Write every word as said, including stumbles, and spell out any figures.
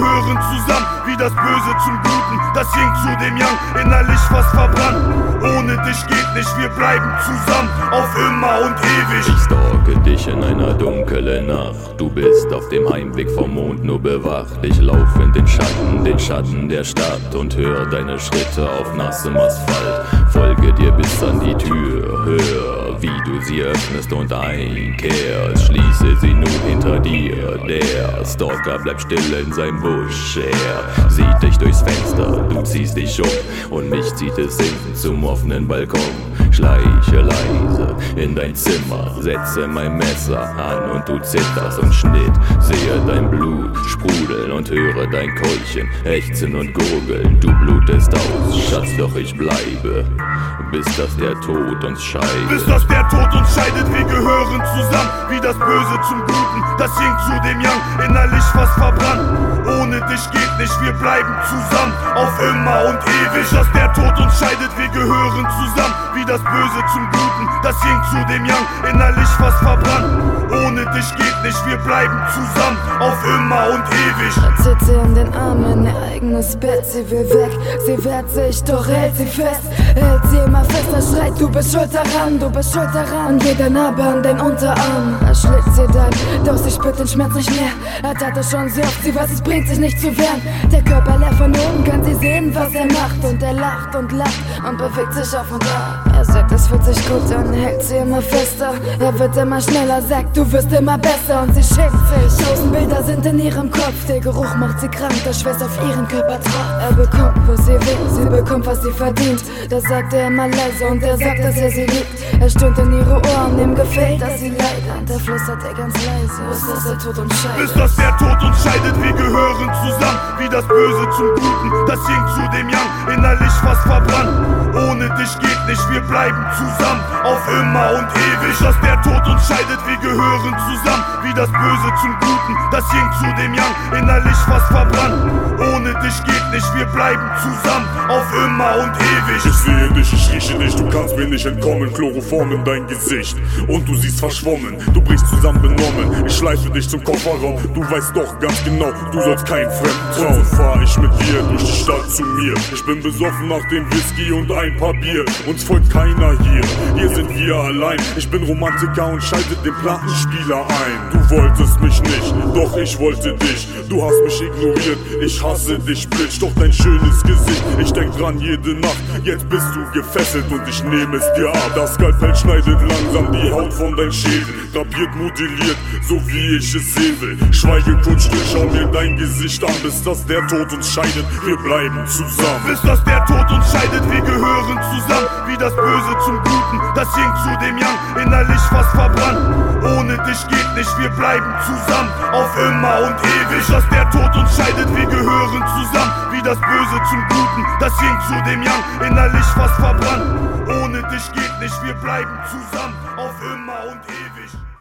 gehören zusammen, wie das Böse zum Guten, das Yin zu dem Yang, innerlich fast verbrannt. Ohne dich geht nicht, wir bleiben zusammen, auf immer und ewig. Ich stalke dich in einer dunklen Nacht, du bist auf dem Heimweg vom Mond nur bewacht. Ich lauf in den Schatten, den Schatten der Stadt und hör deine Schritte auf nassem Asphalt. Folge dir bis an die Tür, hör, wie du sie öffnest und einkehrst. Schließe sie nun hinter dir, der Stalker bleibt still in seinem Busch. Er sieht dich durchs Fenster, du ziehst dich um und mich zieht es hinten zum offenen Balkon. Schleiche leise in dein Zimmer, setze mein Messer an und du zitterst und Schnitt. Sehe dein Blut sprudeln und höre dein Keulchen ächzen und gurgeln. Du blutest aus, Schatz, doch ich bleibe, bis dass der Tod uns scheidet. Bis dass der Tod uns scheidet, wir gehören zusammen, wie das Böse zum Guten, das Yin zu dem Yang, innerlich fast verbrannt. Ohne dich geht nicht, wir bleiben zusammen, auf immer und ewig. Bis dass der Tod uns scheidet, wir gehören zusammen, wie das Böse zum Guten, das Yin zu dem Yang, innerlich fast verbrannt. Ohne dich geht nicht, wir bleiben zusammen, auf immer und ewig. Er zieht sie in den Arm in ihr eigenes Bett, sie will weg, sie wehrt sich, doch hält sie fest. Hält sie immer fester, schreit, du bist schuld daran, du bist schuld daran. Und geht der Narbe an den Unterarm, er schlägt sie dann, doch sie spürt den Schmerz nicht mehr. Er tat das schon sehr oft, sie weiß, es bringt sich nicht zu wehren. Der Körper leer von oben, kann sie sehen, was er macht. Und er lacht und lacht und bewegt sich auf und ab. Er sagt, es fühlt sich gut an, hält sie immer fester. Er wird immer schneller, sagt, du wirst immer besser. Und sie schämt sich, tausend Bilder sind in ihrem Kopf. Der Geruch macht sie krank, das Schweiß auf ihren Körper tropft. Er bekommt, was sie will, sie bekommt, was sie verdient. Das sagt er immer leise und er sagt, dass er sie liebt. Er stöhnt in ihre Ohren, ihm gefällt, dass sie leidet. Und er flüstert er ganz leise, bis dass der Tod uns scheidet. Bis dass der Tod uns scheidet, wir gehören zusammen, wie das Böse zum Guten, das Yin zu dem Yang, innerlich fast verbrannt. Ohne dich geht nicht, wir bleiben zusammen, auf immer und ewig. Bis dass der Tod uns scheidet, wir gehören zusammen, wie das Böse zum Guten, das Yin zu dem Yang, innerlich fast verbrannt. Ohne dich geht nicht, wir bleiben zusammen, auf immer und ewig. Ich sehe dich, ich rieche dich, du kannst mir nicht entkommen. Chloroform in dein Gesicht und du siehst verschwommen. Du brichst zusammen benommen, ich schleife dich zum Kofferraum. Du weißt doch ganz genau, du sollst keinen Fremden trauen. So fahr ich mit dir durch die Stadt zu mir. Ich bin besoffen nach dem Whisky und ein paar Bier. Uns folgt keiner hier, hier sind wir allein. Ich bin Romantiker und schalte den Plattenspieler ein. Du wolltest mich nicht, doch ich wollte dich. Du hast mich ignoriert, ich hasse dich, Bitch. Doch dein schönes Gesicht, ich denk dran jede Nacht. Jetzt bist du gefesselt und ich nehme es dir ab. Das Skalpell schneidet langsam die Haut von dein Schädel. Drapiert, modelliert, so wie ich es sehen will. Schweige kurz still, schau mir dein Gesicht an. Bis dass der Tod uns scheidet, wir bleiben zusammen. Bis dass der Tod uns scheidet, wir gehören zusammen, wie das Böse zum Guten, das Yin zu dem Yang, innerlich fast verbrannt. Ohne dich geht nicht, wir bleiben zusammen, auf immer und ewig. Bis dass der Tod uns scheidet, wir gehören zusammen, wie das Böse zum Guten, das Yin zu dem Yang, innerlich fast verbrannt. Ohne dich geht nicht, wir bleiben zusammen, auf immer und ewig.